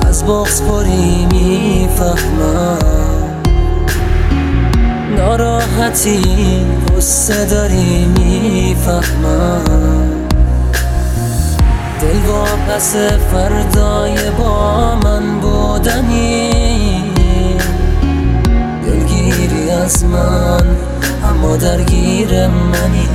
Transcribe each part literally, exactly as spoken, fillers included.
از بغض پری میفهمم، ناراحتی قصه داری میفهمم. دل واپس فردای با من بودنی، دلگیری از من اما درگیر منی.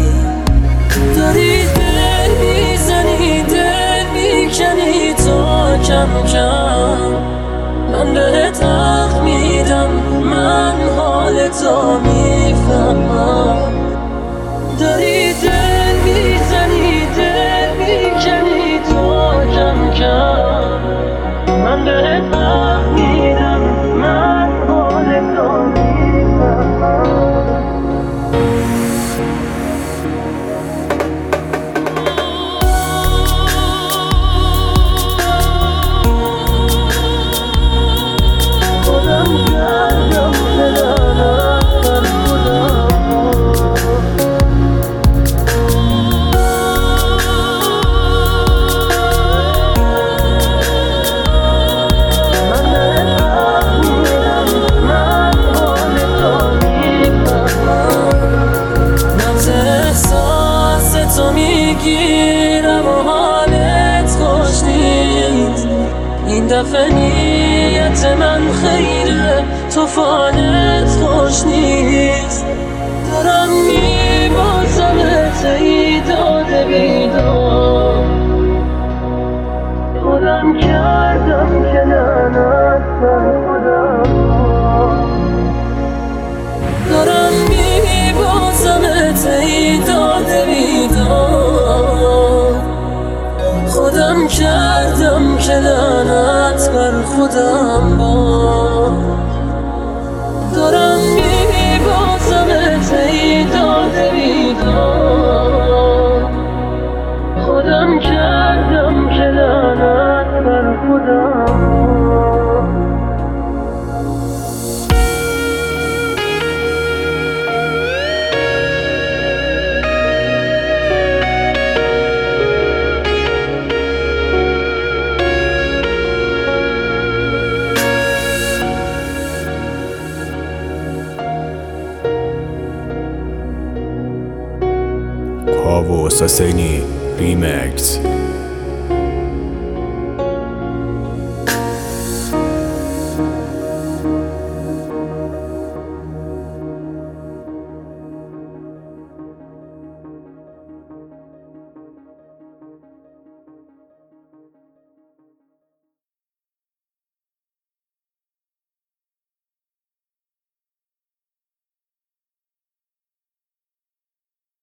داری دل میزنی دل میکنی تا کم کم من بهت حق میدم، من حال تو میفهمم. داری دل میزنی دل میکنی تا کم کم من بهت حق میدم، من حال تو میفهمم. میگیرم و حالت خوش نیست، این دفعه نیت من خیره تو فالت خوش نیست. دارم میبازمت ای داده بیدار، خودم کردم که لعنت بر خودم. دارم میبازمت ای داده بیدار، خودم کردم که لعنت بر خودم باد. دارم میبازمت ای داده بیدار، خودم کردم که لعنت بر خودم باد. کاووس حسینی ریمکس.